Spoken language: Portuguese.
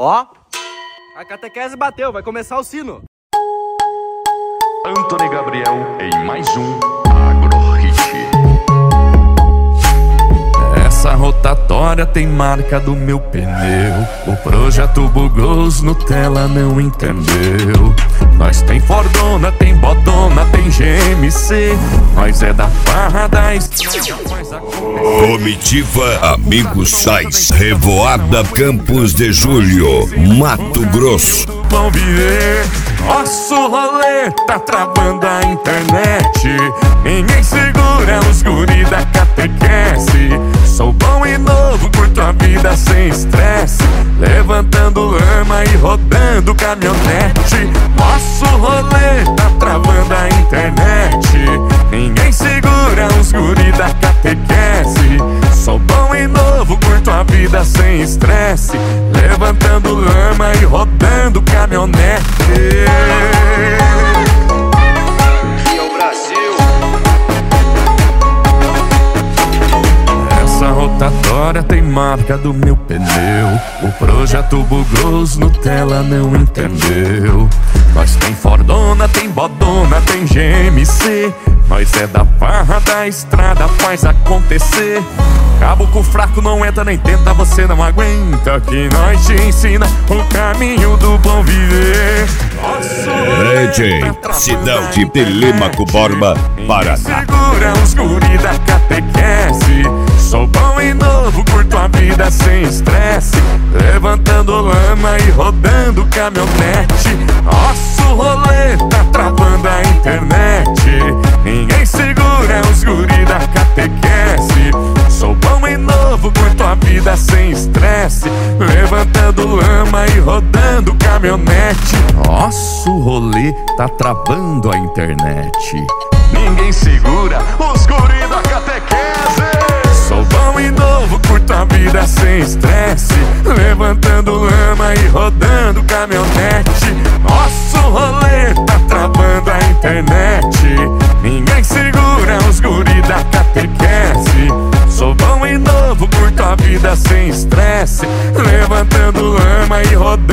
Ó, a catequese bateu, vai começar o sino. Antony Gabriel em mais um Agrohit. Essa rotatória tem marca do meu pneu. O projeto bugou, os Nutella não entendeu. Nós tem Fordona, tem Bodona, tem GMC. Nós é da farra da estrada. Comitiva Amigos Sais, Revoada Campos de Julho, Mato Grosso. Vão viver, nosso rolê tá travando a internet. Ninguém segura os guri da catequese. Sou bom e novo, curto a vida sem estresse. Levantando lama e rodando caminhonete. Nosso rolê tá travando a internet. Ninguém segura os guri da catequese. Sou bom e novo, curto a vida sem estresse. Levantando lama e rodando caminhonete. E o Brasil. Essa rotatória tem marca do meu pneu. O projeto bugou, os Nutella não entendeu. Nós tem Fordona, tem Bodona, tem GMC. Nós é da farra da estrada, faz acontecer. Cabo com fraco não entra nem tenta, você não aguenta. Que nós te ensina o caminho do bom viver. Legend, cidade de Telêmaco Borba, Paraná. Segura os guri da catequese. Sou bom e novo, curto a vida sem estresse. Levantando lama e rodando caminhonete. Nosso rolê tá travando a internet. Ninguém segura os guri da catequese. Sou bom e novo, curto a vida sem estresse. Levantando lama e rodando caminhonete. Nosso rolê tá travando a internet. Ninguém segura os guri da catequese. Sou bom e novo, curto a vida sem estresse. Levantando lama e rodando caminhonete. Nosso rolê tá travando a internet. Ninguém segura os guri da catequese. Sou bom e novo, curto a vida sem estresse. Levantando lama e rodando